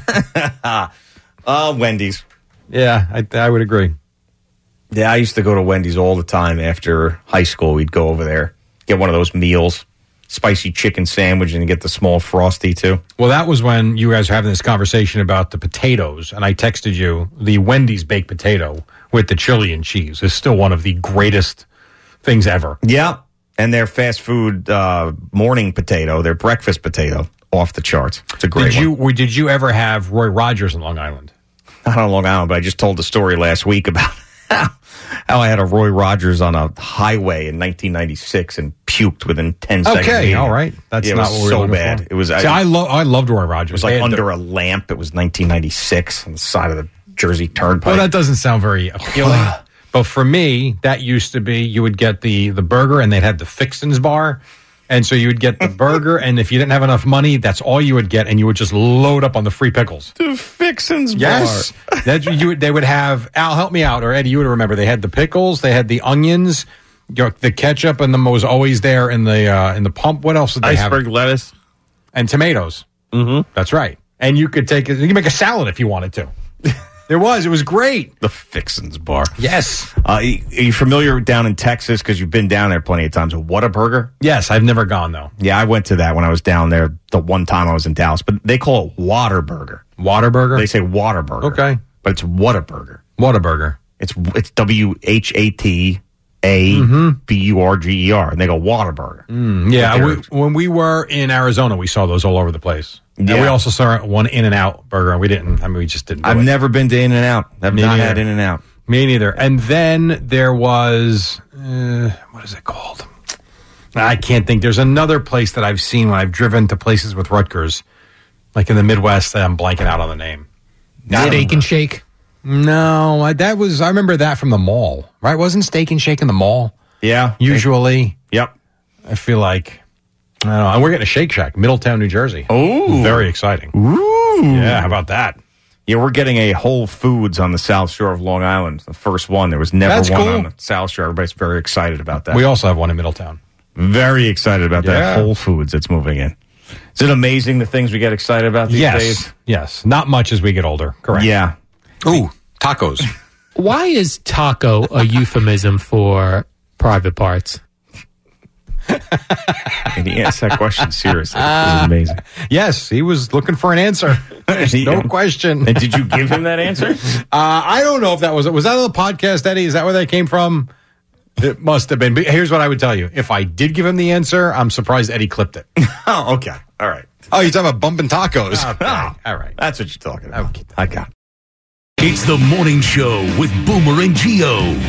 Wendy's. Yeah, I would agree. Yeah, I used to go to Wendy's all the time after high school. We'd go over there, get one of those meals. spicy chicken sandwich and you get the small Frosty, too. Well, that was when you guys were having this conversation about the potatoes, and I texted you the Wendy's baked potato with the chili and cheese is still one of the greatest things ever. Yeah, and their fast food morning potato, their breakfast potato, off the charts. It's a great one. Did you ever have Roy Rogers in Long Island? Not on Long Island, but I just told the story last week about how I had a Roy Rogers on a highway in 1996 and puked within 10 seconds. Okay, all right. That's not what we were so looking bad. for. It was. I loved Roy Rogers. It was like under a lamp. It was 1996 on the side of the Jersey Turnpike. Well, that doesn't sound very appealing. But for me, that used to be you would get the burger and they'd have the Fixins bar. And so you would get the burger, and if you didn't have enough money, that's all you would get, and you would just load up on the free pickles. The Fixins bar. Yes. They would have, Al, help me out, or Eddie, you would remember. They had the pickles, they had the onions, the ketchup, and the was always there in the pump. What else did they have? Iceberg lettuce. And tomatoes. Mm-hmm. That's right. And you could you could make a salad if you wanted to. It was great. The Fixins bar. Yes. Are you familiar down in Texas, because you've been down there plenty of times, with Whataburger? Yes, I've never gone, though. Yeah, I went to that when I was down there the one time I was in Dallas, but they call it Waterburger. Waterburger? They say Waterburger. Okay. But it's Whataburger. Whataburger. It's WHATABURGER, and they go Waterburger. Yeah, when we were in Arizona, we saw those all over the place. Yeah. And we also saw one In-N-Out burger, and we just didn't do I've it. never been to In-N-Out. I've not had In-N-Out. Me neither. And then there was, what is it called? I can't think. There's another place that I've seen when I've driven to places with Rutgers, like in the Midwest. I'm blanking out on the name. Steak and Shake? No, I remember that from the mall, right? Wasn't Steak and Shake in the mall? Yeah. Usually. Yep. I feel like, I don't know. And we're getting a Shake Shack, Middletown, New Jersey. Oh. Very exciting. Ooh. Yeah, how about that? Yeah, we're getting a Whole Foods on the South Shore of Long Island. The first one. There was never That's one cool. on the South Shore. Everybody's very excited about that. We also have one in Middletown. Very excited about Yeah. that Whole Foods that's moving in. Is it amazing the things we get excited about these days? Yes. Not much as we get older. Correct. Yeah. Ooh, tacos. Why is taco a euphemism for private parts? And he asked that question seriously. It was amazing. Yes, he was looking for an answer. There's no question. And did you give him that answer? I don't know if that was that on the podcast, Eddie? Is that where that came from? It must have been. But here's what I would tell you. If I did give him the answer, I'm surprised Eddie clipped it. Oh, okay. All right. Oh, you're talking about bumping tacos. Okay. All right. That's what you're talking about. I got it. It's the morning show with Boomer and Gio.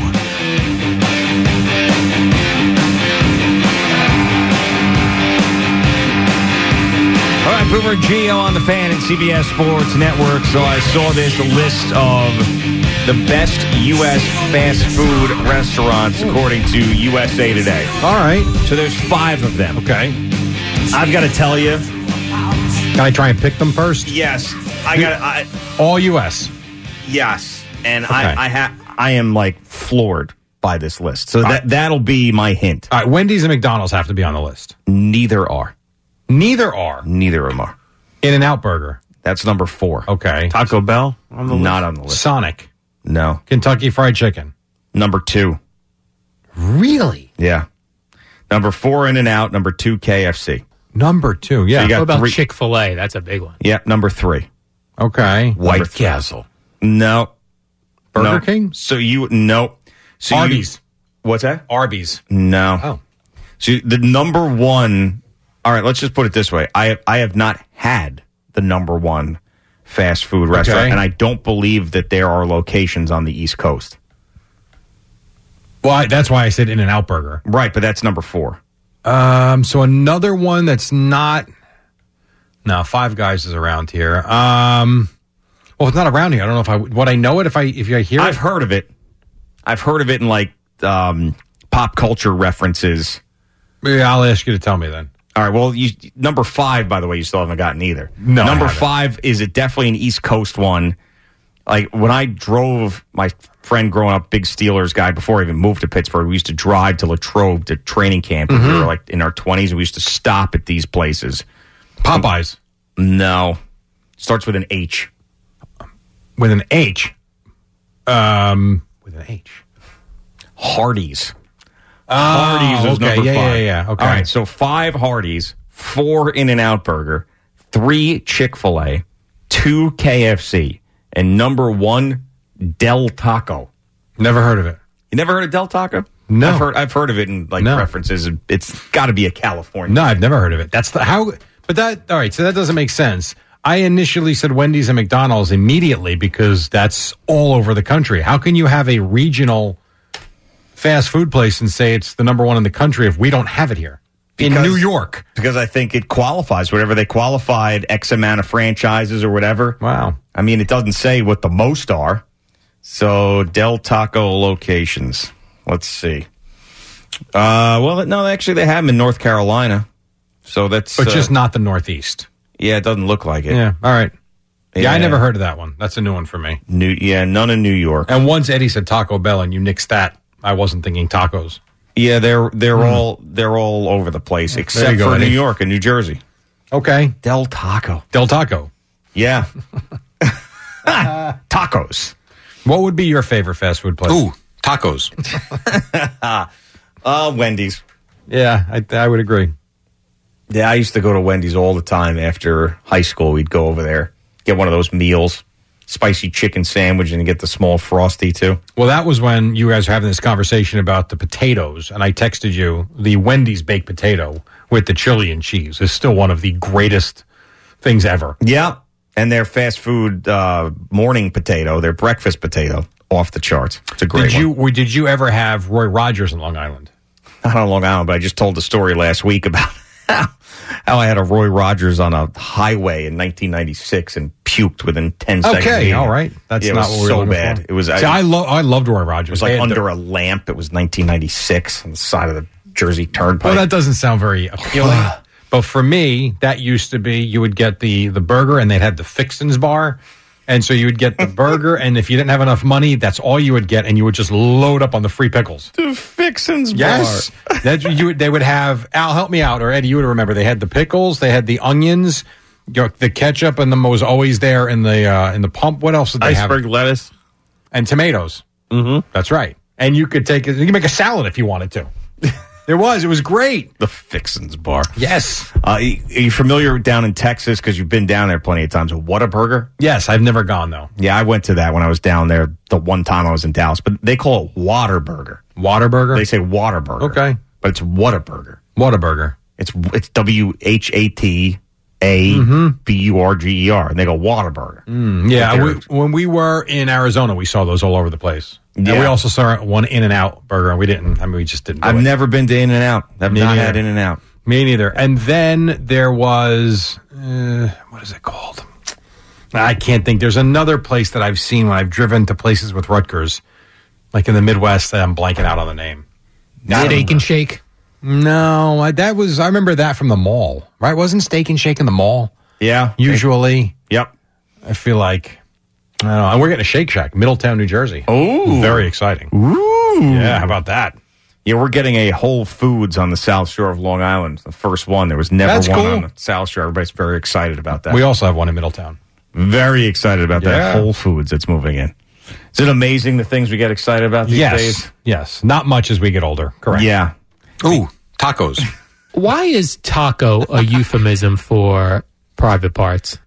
All right, Boomer and Gio on the Fan and CBS Sports Network. So I saw this list of the best U.S. fast food restaurants according to USA Today. All right. So there's 5 of them. Okay. I've got to tell you. Can I try and pick them first? Yes. All U.S. Yes. And Okay. I am like floored by this list. So that'll be my hint. All right. Wendy's and McDonald's have to be on the list. Neither are. Neither are. Neither of them are. In-N-Out Burger. That's number 4. Okay. Taco Bell on the list? Not on the list. Sonic. No. Kentucky Fried Chicken. Number 2. Really? Yeah. Number 4, In-N-Out. Number 2, KFC. Number 2, yeah. So you got What about 3. Chick-fil-A? That's a big one. Yeah, number 3. Okay. White Castle. No. Burger No. King? So no. So Arby's. What's that? Arby's. No. Oh. So the number 1. All right, let's just put it this way. I have not had the number 1 fast food restaurant, Okay. and I don't believe that there are locations on the East Coast. Well, that's why I said In-N-Out Burger. Right, but that's number 4. So another one that's not. No, Five Guys is around here. Well, it's not around here. I don't know if I know it if I hear I've it. heard of it. I've heard of it in like pop culture references. Yeah, I'll ask you to tell me then. All right. Well, number 5, by the way, you still haven't gotten either. No, Number I haven't. 5 is definitely an East Coast one. Like when I drove, my friend growing up, big Steelers guy, before I even moved to Pittsburgh, we used to drive to Latrobe to training camp. And we were like in our 20s, and we used to stop at these places. Popeyes. No. Starts with an H. With an H. With an H. Hardee's. Hardee's is number 5. Yeah. Okay. All right, so 5 Hardee's, 4 In-N-Out Burger, 3 Chick-fil-A, 2 KFC, and number 1, Del Taco. Never heard of it. You never heard of Del Taco? No. I've heard of it in preferences. It's got to be a California. No, I've never heard of it. All right, so that doesn't make sense. I initially said Wendy's and McDonald's immediately because that's all over the country. How can you have a regional fast food place and say it's the number 1 in the country if we don't have it here? In New York. Because I think it qualifies. Whatever they qualified, X amount of franchises or whatever. Wow. I mean, it doesn't say what the most are. So, Del Taco locations. Let's see. No, actually, they have them in North Carolina. So that's... But just not the Northeast. Yeah, it doesn't look like it. Yeah, all right. Yeah, I never heard of that one. That's a new one for me. None in New York. And once Eddie said Taco Bell and you nixed that, I wasn't thinking tacos. Yeah, they're all over the place except for New York and New Jersey. Okay. Del Taco. Yeah. Tacos. What would be your favorite fast food place? Ooh, tacos. Wendy's. Yeah, I would agree. Yeah, I used to go to Wendy's all the time after high school. We'd go over there, get one of those meals, spicy chicken sandwich, and get the small Frosty, too. Well, that was when you guys were having this conversation about the potatoes, and I texted you the Wendy's baked potato with the chili and cheese is still one of the greatest things ever. Yeah, and their fast food morning potato, their breakfast potato, off the charts. It's a great one. Did you ever have Roy Rogers in Long Island? Not on Long Island, but I just told the story last week about how I had a Roy Rogers on a highway in 1996 and puked within 10 seconds. Okay, all right. That's not what we were looking bad. for. It was. See, I loved Roy Rogers. It was like under a lamp. It was 1996 on the side of the Jersey Turnpike. Well, that doesn't sound very appealing. But for me, that used to be you would get the burger and they'd have the Fixins bar. And so you would get the burger, and if you didn't have enough money, that's all you would get, and you would just load up on the free pickles. The Fixins bar. Yes. They would have, Al, help me out, or Eddie, you would remember. They had the pickles, they had the onions, the ketchup, and the was always there in the pump. What else did they have? Iceberg lettuce. And tomatoes. Mm-hmm. That's right. And you could you could make a salad if you wanted to. It was great. The Fixins bar. Yes. Are you familiar down in Texas, because you've been down there plenty of times, with Whataburger? Yes, I've never gone, though. Yeah, I went to that when I was down there the one time I was in Dallas, but they call it Waterburger. Waterburger? They say Waterburger. Okay. But it's Whataburger. Whataburger. It's WHATABURGER, and they go Waterburger. Yeah, when we were in Arizona, we saw those all over the place. Yeah. And we also saw one In-N-Out burger, and we just didn't do I've it. never been to In-N-Out. I've not had In-N-Out. Me neither. And then there was, what is it called? I can't think. There's another place that I've seen when I've driven to places with Rutgers, like in the Midwest. I'm blanking out on the name. Steak and Shake? No, I remember that from the mall, right? Wasn't Steak and Shake in the mall? Yeah. Usually. Yep. I feel like, I don't know. And we're getting a Shake Shack, Middletown, New Jersey. Oh. Very exciting. Ooh. Yeah, how about that? Yeah, we're getting a Whole Foods on the South Shore of Long Island. The first one. There was never one on the South Shore. Everybody's very excited about that. We also have one in Middletown. Very excited about that Whole Foods that's moving in. Is it amazing the things we get excited about these days? Yes. Not much as we get older. Correct. Yeah. Ooh, tacos. Why is taco a euphemism for private parts?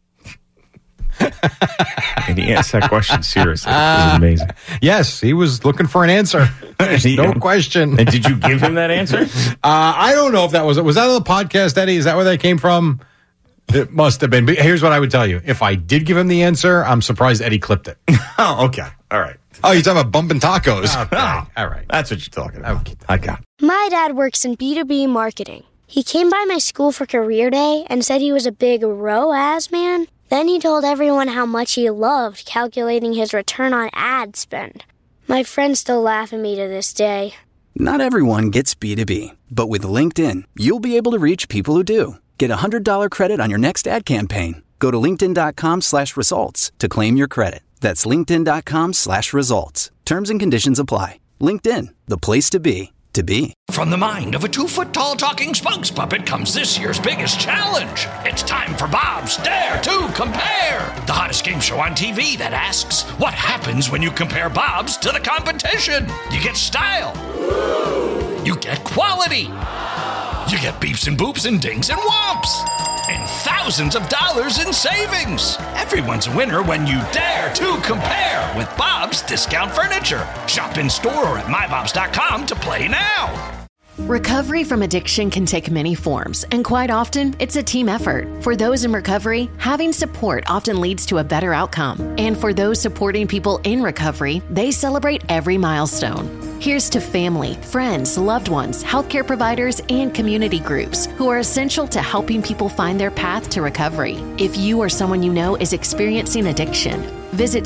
And he asked that question seriously. It was amazing. Yes, he was looking for an answer. No question. And did you give him that answer? I don't know if that was that on the podcast, Eddie? Is that where that came from? It must have been. But here's what I would tell you. If I did give him the answer, I'm surprised Eddie clipped it. Oh, okay. All right. Oh, you're talking about bumping tacos. Okay. All right. That's what you're talking about. Okay. I got it. My dad works in B2B marketing. He came by my school for career day and said he was a big ROAS man. Then he told everyone how much he loved calculating his return on ad spend. My friends still laugh at me to this day. Not everyone gets B2B, but with LinkedIn, you'll be able to reach people who do. Get a $100 credit on your next ad campaign. Go to linkedin.com/results to claim your credit. That's linkedin.com/results. Terms and conditions apply. LinkedIn, the place to be, to be. From the mind of a 2-foot-tall talking spokes puppet comes this year's biggest challenge. It's time for Bob's Dare to Compare, the hottest game show on TV that asks, what happens when you compare Bob's to the competition? You get style, you get quality. You get beeps and boops and dings and whomps. And thousands of dollars in savings. Everyone's a winner when you dare to compare with Bob's Discount Furniture. Shop in store or at mybobs.com to play now. Recovery from addiction can take many forms, and quite often, it's a team effort. For those in recovery, having support often leads to a better outcome. And for those supporting people in recovery, they celebrate every milestone. Here's to family, friends, loved ones, healthcare providers, and community groups who are essential to helping people find their path to recovery. If you or someone you know is experiencing addiction, visit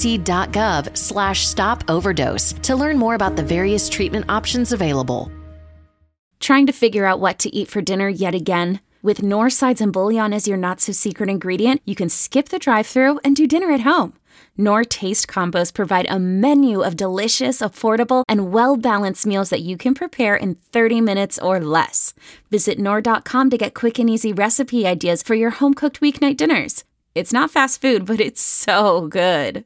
cdc.gov/stop-overdose to learn more about the various treatment options available. Trying to figure out what to eat for dinner yet again? With Knorr sides and bouillon as your not-so-secret ingredient, you can skip the drive-thru and do dinner at home. Knorr Taste Combos provide a menu of delicious, affordable, and well-balanced meals that you can prepare in 30 minutes or less. Visit Knorr.com to get quick and easy recipe ideas for your home-cooked weeknight dinners. It's not fast food, but it's so good.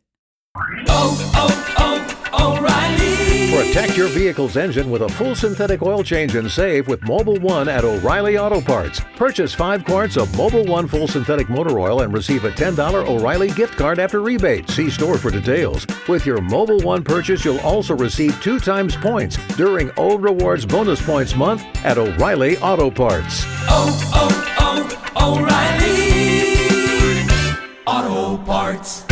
O'Reilly. Protect your vehicle's engine with a full synthetic oil change and save with Mobil 1 at O'Reilly Auto Parts. Purchase 5 quarts of Mobil 1 full synthetic motor oil and receive a $10 O'Reilly gift card after rebate. See store for details. With your Mobil 1 purchase, you'll also receive 2 times points during O Rewards Bonus Points Month at O'Reilly Auto Parts. O'Reilly Auto Parts.